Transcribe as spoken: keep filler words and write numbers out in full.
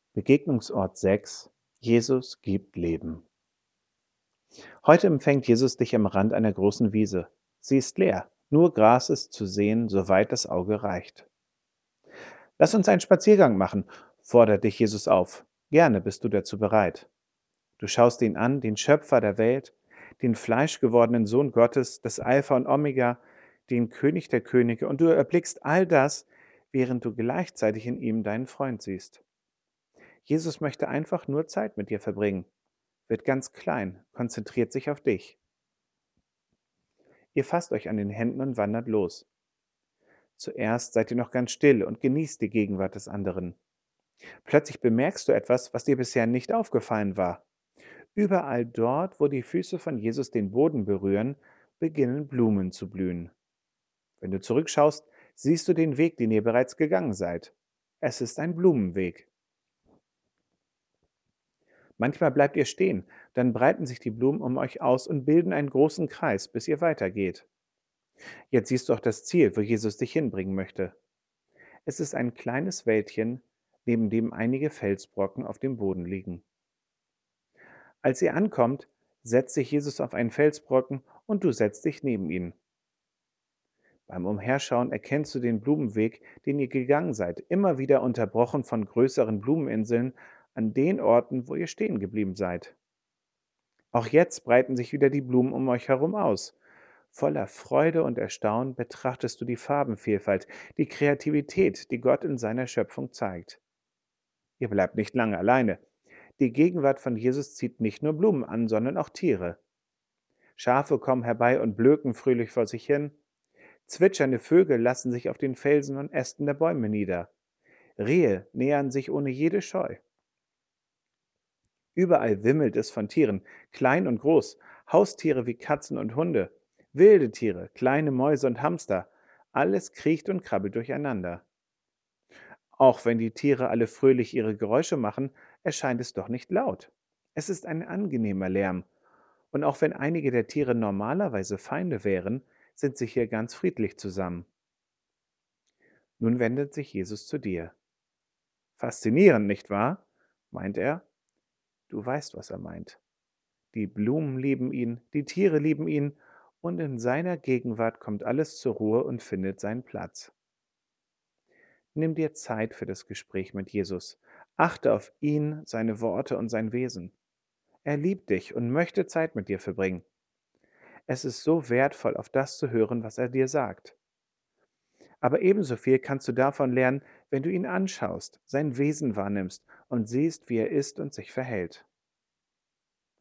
Begegnungsort sechs: Jesus gibt Leben. Heute empfängt Jesus dich am Rand einer großen Wiese. Sie ist leer, nur Gras ist zu sehen, soweit das Auge reicht. Lass uns einen Spaziergang machen, fordert dich Jesus auf. Gerne bist du dazu bereit. Du schaust ihn an, den Schöpfer der Welt, den fleischgewordenen Sohn Gottes, das Alpha und Omega, den König der Könige, und du erblickst all das, während du gleichzeitig in ihm deinen Freund siehst. Jesus möchte einfach nur Zeit mit dir verbringen, wird ganz klein, konzentriert sich auf dich. Ihr fasst euch an den Händen und wandert los. Zuerst seid ihr noch ganz still und genießt die Gegenwart des anderen. Plötzlich bemerkst du etwas, was dir bisher nicht aufgefallen war. Überall dort, wo die Füße von Jesus den Boden berühren, beginnen Blumen zu blühen. Wenn du zurückschaust, siehst du den Weg, den ihr bereits gegangen seid. Es ist ein Blumenweg. Manchmal bleibt ihr stehen, dann breiten sich die Blumen um euch aus und bilden einen großen Kreis, bis ihr weitergeht. Jetzt siehst du auch das Ziel, wo Jesus dich hinbringen möchte. Es ist ein kleines Wäldchen, neben dem einige Felsbrocken auf dem Boden liegen. Als ihr ankommt, setzt sich Jesus auf einen Felsbrocken und du setzt dich neben ihn. Beim Umherschauen erkennst du den Blumenweg, den ihr gegangen seid, immer wieder unterbrochen von größeren Blumeninseln an den Orten, wo ihr stehen geblieben seid. Auch jetzt breiten sich wieder die Blumen um euch herum aus. Voller Freude und Erstaunen betrachtest du die Farbenvielfalt, die Kreativität, die Gott in seiner Schöpfung zeigt. Ihr bleibt nicht lange alleine. Die Gegenwart von Jesus zieht nicht nur Blumen an, sondern auch Tiere. Schafe kommen herbei und blöken fröhlich vor sich hin. Zwitschernde Vögel lassen sich auf den Felsen und Ästen der Bäume nieder. Rehe nähern sich ohne jede Scheu. Überall wimmelt es von Tieren, klein und groß, Haustiere wie Katzen und Hunde, wilde Tiere, kleine Mäuse und Hamster. Alles kriecht und krabbelt durcheinander. Auch wenn die Tiere alle fröhlich ihre Geräusche machen, erscheint es doch nicht laut. Es ist ein angenehmer Lärm. Und auch wenn einige der Tiere normalerweise Feinde wären, sind sie hier ganz friedlich zusammen. Nun wendet sich Jesus zu dir. Faszinierend, nicht wahr? Meint er. Du weißt, was er meint. Die Blumen lieben ihn, die Tiere lieben ihn, und in seiner Gegenwart kommt alles zur Ruhe und findet seinen Platz. Nimm dir Zeit für das Gespräch mit Jesus. Achte auf ihn, seine Worte und sein Wesen. Er liebt dich und möchte Zeit mit dir verbringen. Es ist so wertvoll, auf das zu hören, was er dir sagt. Aber ebenso viel kannst du davon lernen, wenn du ihn anschaust, sein Wesen wahrnimmst und siehst, wie er ist und sich verhält.